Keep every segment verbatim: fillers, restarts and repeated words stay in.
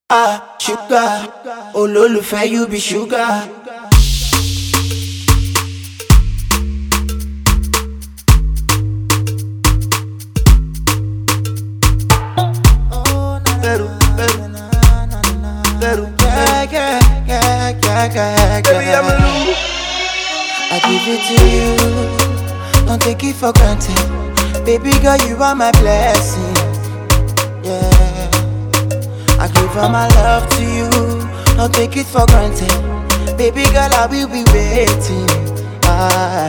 Ah, sugar, olólùfẹ́ you be sugar. Beru, beru, beru, yeah, yeah, yeah, yeah, yeah, baby, I'm a loser. I give it to you, don't take it for granted. Baby girl, you are my blessing. Yeah, I give all my love to you, don't take it for granted. Baby girl, I will be waiting. Ah,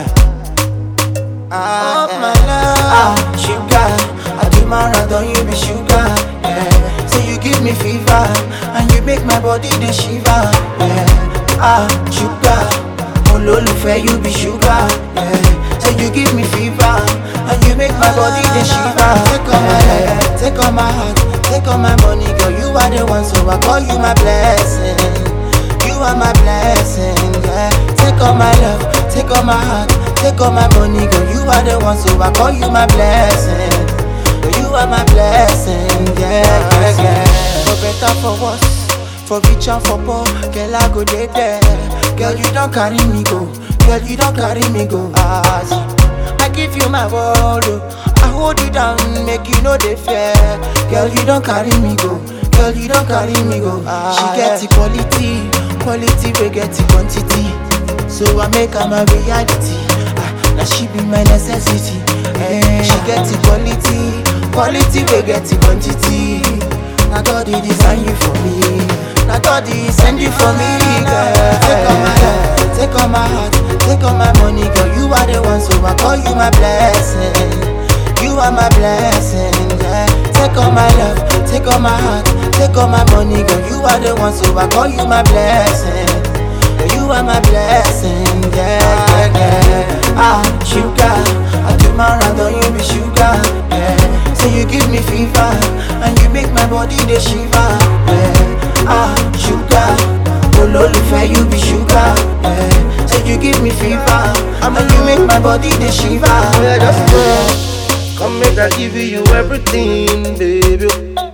ah, oh, my love, ah, sugar. I do my round on you, be sugar. Yeah, so you give me fever, and you make my body the shiver. Yeah, ah, sugar. Olólùfẹ́ you be sugar. Yeah, so you give me fever, and you make my body the shiver. Take all my life, take all my heart, take all my money, girl. You are the one, so I call you my blessing. You are my blessing, yeah. Take all my love, take all my heart, take all my money, girl. You are the one, so I call you my blessing. You are my blessing, yeah, yeah, yeah. For better, for worse, for rich and for poor, girl, I go there, there. Girl, you don't carry me go, girl, you don't carry me go. Ah, see, I give you my word, oh. I hold you down, make you know they fair. Girl, you don't carry me go, girl, you don't carry me go. Ah, she gets the quality, quality, we get the quantity. So I make her my reality. Ah, now she be my necessity. Hey, she gets the quality, quality, we get the quantity. Now God he design you for me. Now God he send you for me, girl. Take all my love, take all my heart, take all my money, girl. You are the one, so I call you my blessing. You are my blessing, yeah. Take all my love, take all my heart, take all my money, girl. You are the one, so I call you my blessing. You are my blessing, yeah, yeah, yeah. Ah, sugar, I do my round on you be sugar, yeah. So you give me fever, and you make my body the shiver, yeah. Ah, sugar, olólùfẹ́ you be sugar, yeah. So you give me fever, and you make my body the shiver. Yeah, just go. Come make I give you everything, baby.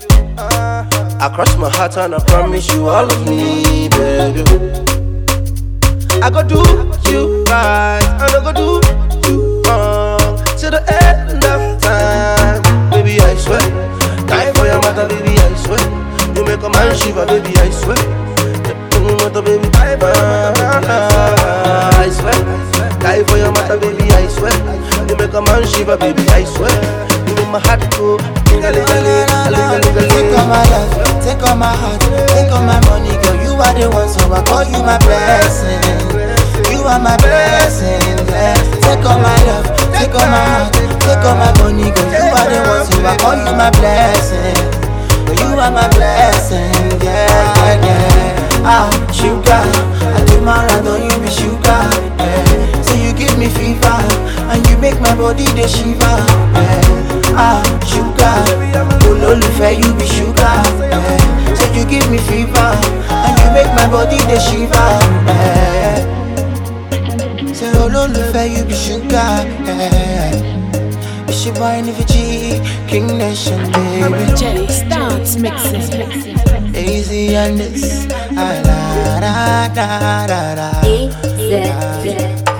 I cross my heart and I promise you all of me, baby. I go do you right, and I go do you wrong till the end of time, baby. I swear, die for your mother, baby. I swear, you make a man shiver, baby. I swear, you mother, baby. Die for your mother, I swear, die for your mother, baby. I swear, you make a man shiver, baby. I swear, you make my heart go. Take all my love, take all my heart, take all my money, girl. You are the one, so I call you my blessing. You are my blessing, yeah. Take all my love, take all my heart, take all my money, girl. You are the one, so I call you my blessing. You are my blessing, yeah, yeah, yeah. Ah, sugar, I do my round on you be sugar, yeah. So you give me fever, and you make my body the shiver, yeah. Ah, sugar, olólùfẹ́ you be sugar, yeah. So you give me fever, and you make my body the shiver, yeah. So olólùfẹ́ you be sugar, yeah. It's your boy Nivi G, King Nation, baby. Jenny starts mixing. Easy on this, ah, la, da, da, da, da. E Z Z.